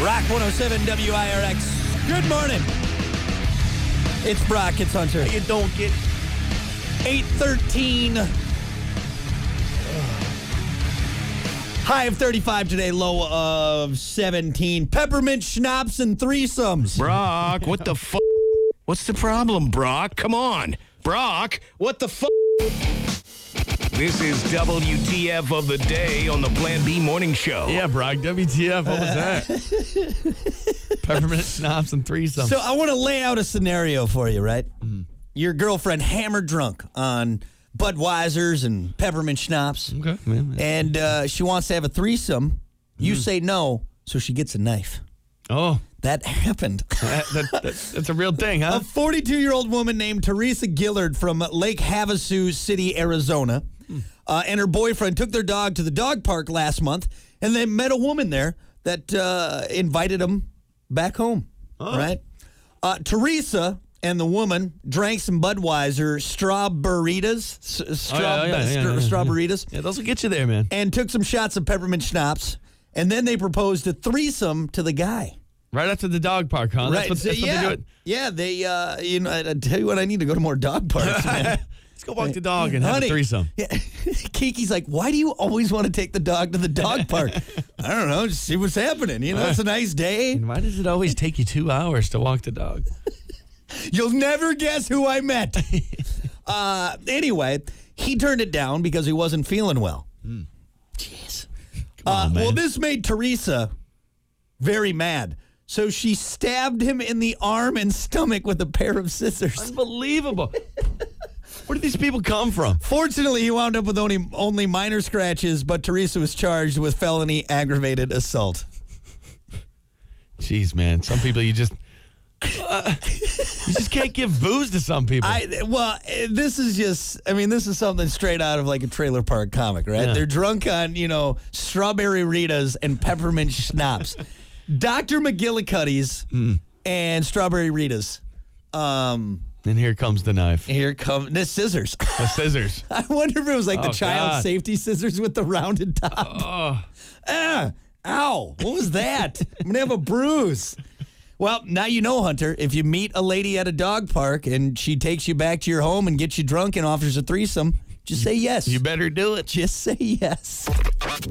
Rock 107 WIRX. Good morning. It's Brock. It's Hunter. You don't get 8:13. High of 35 today, low of 17. Peppermint schnapps and threesomes. Brock, what the fuck? What's the problem, Brock? Come on. Brock, what the fuck? This is WTF of the day on the Plan B Morning Show. Yeah, Brock, WTF, what was that? Peppermint schnapps and threesomes. So I want to lay out a scenario for you, right? Your girlfriend hammered drunk on Budweisers and peppermint schnapps. Okay, man. And she wants to have a threesome. You say no, so she gets a knife. Oh, That happened. that's a real thing, huh? A 42-year-old woman named Teresa Gillard from Lake Havasu City, Arizona, and her boyfriend took their dog to the dog park last month, and they met a woman there that invited them back home, right? Teresa and the woman drank some Budweiser strawberries, strawberries, Yeah, those will get you there, man. and took some shots of peppermint schnapps, and then they proposed a threesome to the guy. Right after the dog park, huh? Right. That's what they do it. Yeah, they, I tell you what, I need to go to more dog parks, man. Let's go walk the dog and have Honey, a threesome. Yeah. Kiki's like, why do you always want to take the dog to the dog park? I don't know, just see what's happening. You know, it's a nice day. And why does it always take you 2 hours to walk the dog? You'll never guess who I met. Anyway, he turned it down because he wasn't feeling well. Jeez. on, man. Well, this made Teresa very mad. So she stabbed him in the arm and stomach with a pair of scissors. Unbelievable. Where did these people come from? Fortunately, he wound up with only minor scratches, but Teresa was charged with felony aggravated assault. Jeez, man. Some people you just can't give booze to some people. This is something straight out of like a trailer park comic, right? Yeah. They're drunk on, strawberry Ritas and peppermint schnapps. Dr. McGillicuddy's and strawberry Ritas. And here comes the knife. Here come the scissors. The scissors. I wonder if it was like the Oh, child God. safety scissors with the rounded top. Ow. What was that? I'm going to have a bruise. Well, now you know, Hunter, if you meet a lady at a dog park and she takes you back to your home and gets you drunk and offers a threesome, just say yes. You better do it. Just say yes.